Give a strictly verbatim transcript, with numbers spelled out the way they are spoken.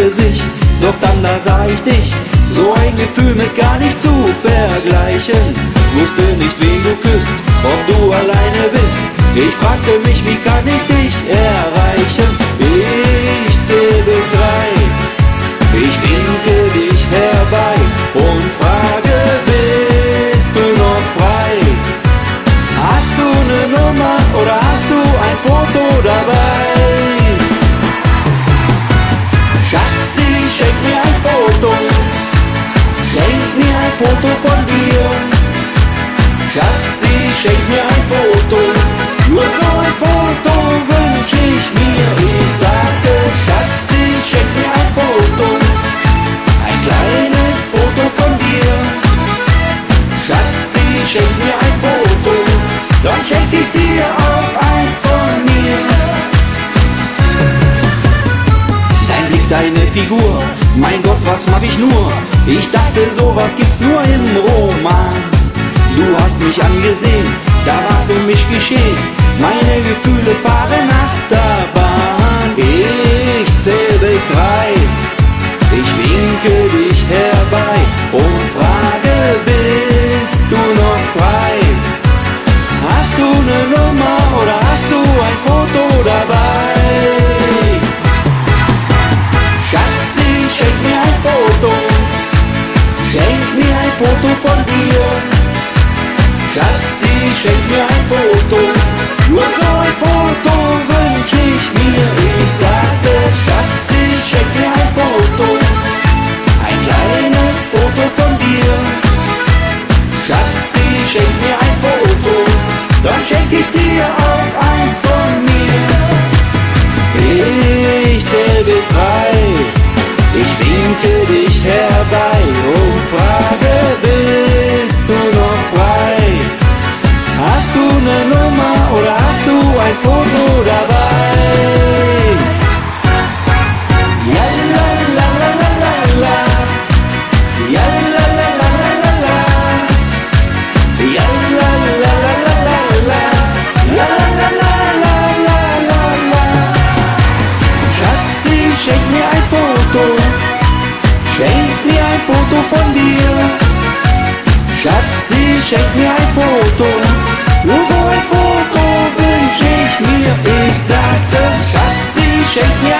zeigte sich, doch dann da sah ich dich. So ein Gefühl mit gar nicht zu vergleichen. Wusste nicht, wen du küsst, ob du alleine bist. Ich fragte mich, wie kann ich dich erreichen? Ich zähl bis drei, ich winke dich herbei und frage, bist du noch frei? Hast du ne Nummer oder hast du ein Foto dabei? Schatzi, schenk mir ein Foto, schenk mir ein Foto von dir. Schatzi, schenk mir ein Foto, nur so ein Foto wünsch ich mir. Ich sagte, Schatzi, schenk mir ein Foto, ein kleines Foto von dir. Schatzi, schenk mir ein Foto, dann schenk ich dir auch eins von mir. Dein Blick, deine Figur, mein Gott, was mach ich nur? Ich dachte, sowas gibt's nur im Roman. Du hast mich angesehen, da war's für mich geschehen. Meine Gefühle fahren Achterbahn. Ich zähl bis drei, ich winke dich herbei und frage, bist du noch frei? Hast du ne Nummer oder hast du ein Foto dabei? Schatzi, schenk mir ein Foto, schenk mir ein Foto von dir. Schatzi, schenk mir ein Foto, nur so ein Foto wünsch ich mir. Ich sagte, Schatzi, schenk mir ein Foto, ein kleines Foto von dir. Schatzi, schenk mir ein Foto, dann schenk ich dir auch eins von mir. Ich zähl bis drei, ich winke dich herbei und frage, bist du noch frei? Hast du ne Nummer oder hast du ein Foto dabei? Ja la la la la la la, ja la la la la la la, ja la la la la la la, ja la la la la la la la. Schatzi, schenk mir ein Foto, schenk mir ein Foto von dir. Schatzi, schenk mir ein Foto, nur so ein Foto wünsch ich mir. Ich sagte, Schatzi, schenk mir